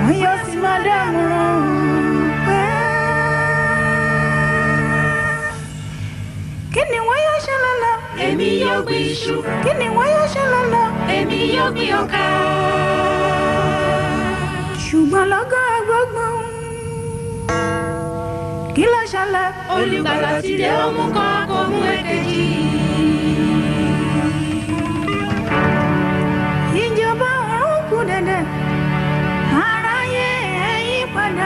wọ́n yóò sì máa dámọ̀ràn pé kí ni wọ́n yóò ṣe lọ́la. Èmi yóò gbin iṣu. Kí ni wọ́n yóò ṣe lọ́la. Èmi yóò gbin ọkà. Ṣùgbọ́n lọ́gán agbọ́gbọ́n kí ló ṣẹlẹ̀. Olùgbàlà ti dé, ó mú kan kó mú èkejì. Ìjọba ọ̀run kù dẹ̀dẹ̀, aráyé ẹ yí padà,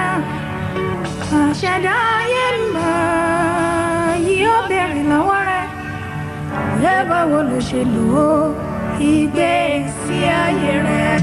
àṣẹ̀dá ayé ń bọ̀ yóò béèrè lọ́wọ́ rẹ̀. Ẹ báwo ló ṣe lò ó ìgbésí ayé rẹ̀.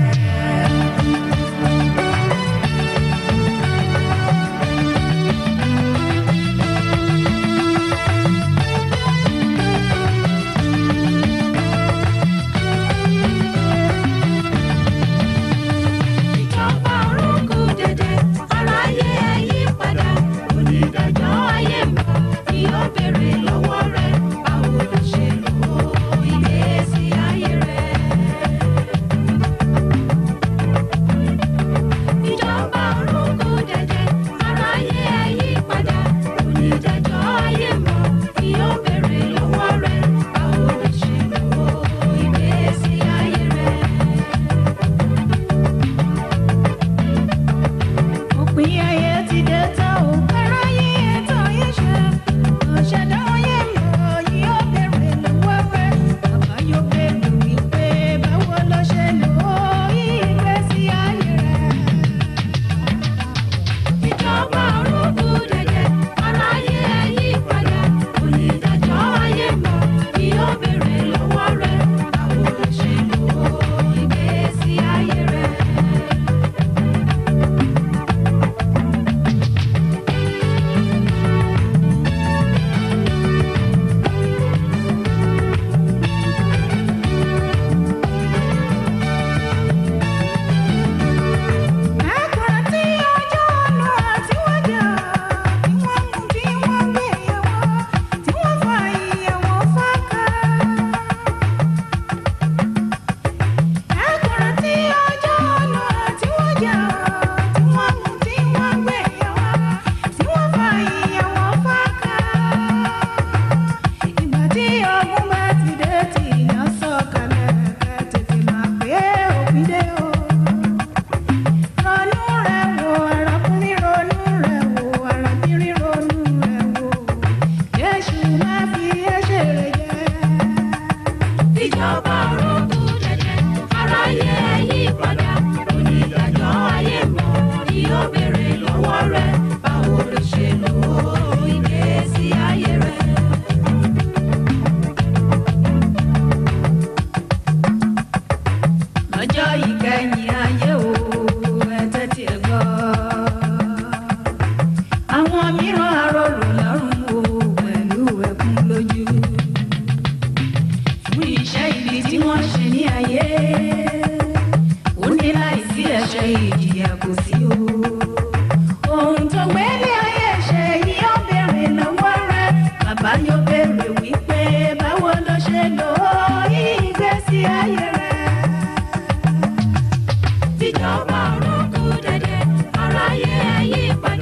Ìjọba ọ̀run kù dẹ̀dẹ̀, aráyé ẹ yí padà.